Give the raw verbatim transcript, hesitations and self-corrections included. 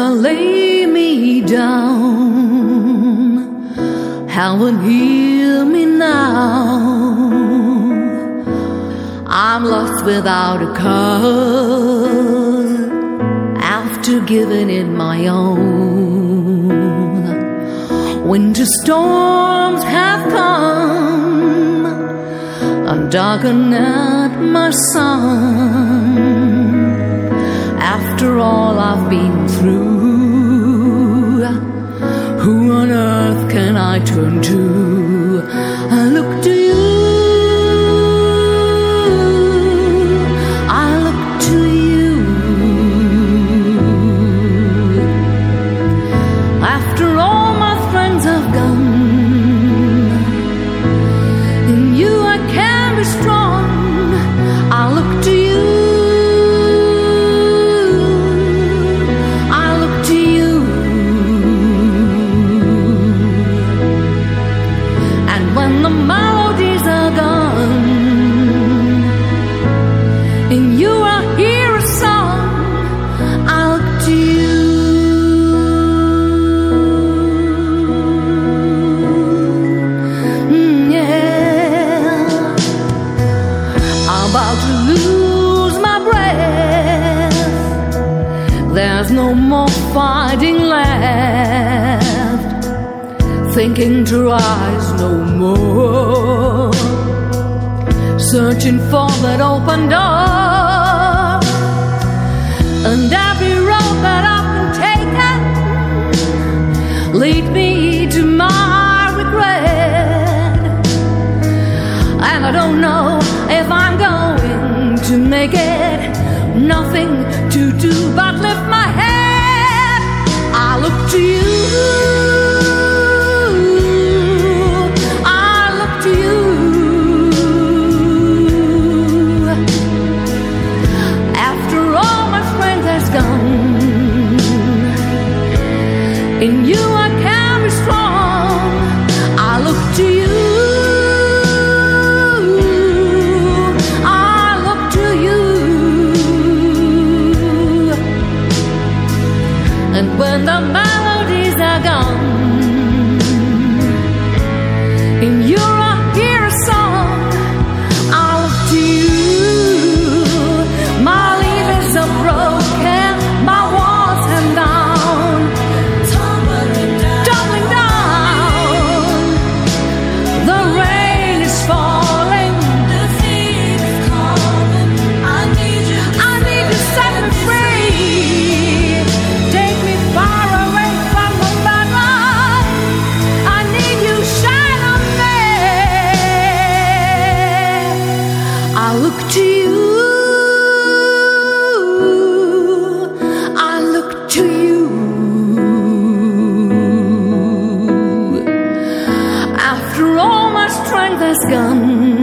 I lay me down, Helen, hear me now. I'm lost without a cause after giving it my own. Winter storms have come and darkened at my sun. After all I've been through, who on earth can I turn to? I look to you, I look to you. After all my friends have gone, in you I can be strong. I look to you, when the melodies are gone, in you I hear a song. I look to you. Mm, yeah. I'm about to lose my breath. There's no more fighting left, thinking to rise no more, searching for that open door. And every road that I've been taken lead me to my regret. And I don't know if I'm going to make it. Nothing to do but lift my head. I look to you, in you I can be strong. I look to you, I look to you. And when the melodies are gone, in you I hear a song. I look to you. My leaves are broken, my walls have down, tumbling down. The rain is falling, the thief is calling. I need you, I need to set me free. Take me far away from the bad life. I need you, shine on me. I look to you, I look to you. After all my strength has gone,